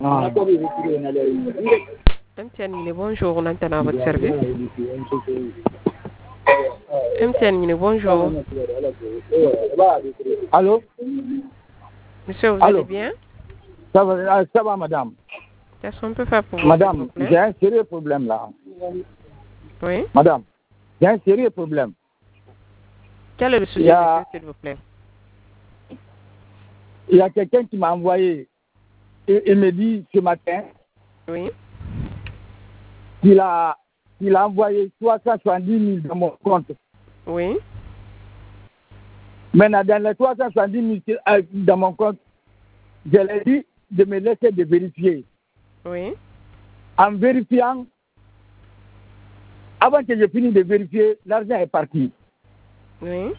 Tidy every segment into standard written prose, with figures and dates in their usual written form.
Ah. MTN, bonjour, on entend à votre service. MTN, bonjour. Allô? Monsieur, vous allez bien? Ça va, madame. Qu'est-ce qu'on peut faire pour vous? Madame, j'ai un sérieux problème là. Oui? Madame, j'ai un sérieux problème. Quel est le sujet, monsieur, s'il vous plaît? Il y a quelqu'un qui m'a envoyé, il me dit ce matin, oui, qu'il a envoyé 370 000 dans mon compte. Oui. Maintenant, dans les 370 000 dans mon compte, je lui ai dit de me laisser de vérifier. Oui. En vérifiant, avant que je finisse de vérifier, l'argent est parti. Oui.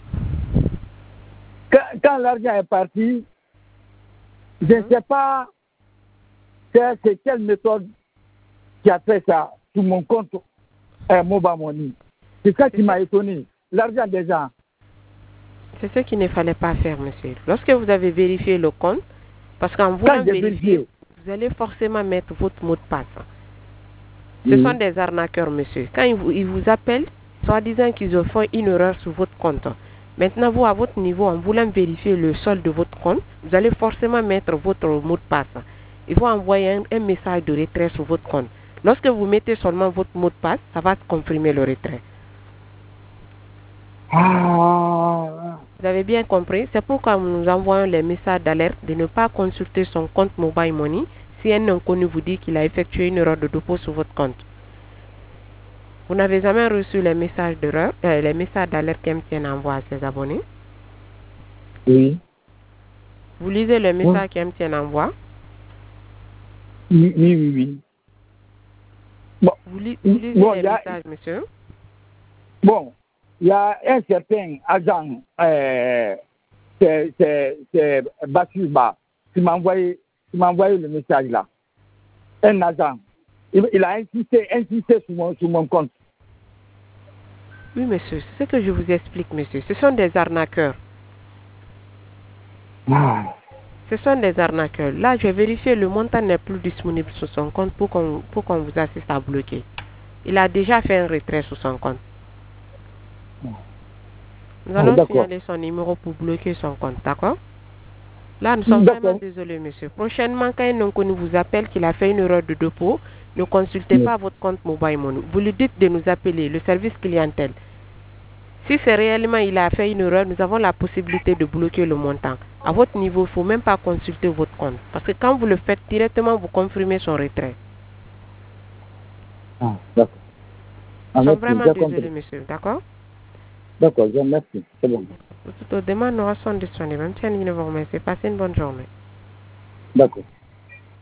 Quand l'argent est parti, je ne sais pas c'est quelle méthode qui a fait ça sur mon compte Mobile Money. C'est ça qui m'a étonné. L'argent des gens. C'est ce qu'il ne fallait pas faire, monsieur. Lorsque vous avez vérifié le compte, parce qu'en voulant vérifier, vous allez forcément mettre votre mot de passe. Ce sont des arnaqueurs, monsieur. Quand ils vous appellent, soi-disant qu'ils ont fait une erreur sur votre compte. Maintenant, vous, à votre niveau, en voulant vérifier le solde de votre compte, vous allez forcément mettre votre mot de passe. Il faut envoyer un message de retrait sur votre compte. Lorsque vous mettez seulement votre mot de passe, ça va confirmer le retrait. Vous avez bien compris. C'est pourquoi nous envoyons les messages d'alerte de ne pas consulter son compte Mobile Money si un inconnu vous dit qu'il a effectué une erreur de dépôt sur votre compte. Vous n'avez jamais reçu les messages d'erreur, les messages d'alerte qu'MTN envoie à ses abonnés? Oui. Vous lisez les messages qu'MTN envoie? Oui. Bon, vous lisez les messages, monsieur? Bon, il y a un certain agent, c'est Bassirba, qui m'a envoyé le message là. Un agent. Il a insisté sur mon compte. Oui, monsieur, c'est ce que je vous explique, monsieur. Ce sont des arnaqueurs. Ce sont des arnaqueurs. Là, j'ai vérifié, le montant n'est plus disponible sur son compte pour qu'on vous assiste à bloquer. Il a déjà fait un retrait sur son compte. Nous allons signaler son numéro pour bloquer son compte, d'accord? Là, nous sommes vraiment désolés, monsieur. Prochainement, quand un inconnu vous appelle qu'il a fait une erreur de dépôt, ne consultez pas votre compte Mobile Money. Vous lui dites de nous appeler, le service clientèle. Si c'est réellement il a fait une erreur, nous avons la possibilité de bloquer le montant. À votre niveau, il ne faut même pas consulter votre compte. Parce que quand vous le faites directement, vous confirmez son retrait. D'accord. Nous sommes vraiment désolés, monsieur. D'accord? D'accord, je vous remercie. C'est bon. Toutes les demandes sont disponibles. Même si vous remercie. Passez une bonne journée. D'accord.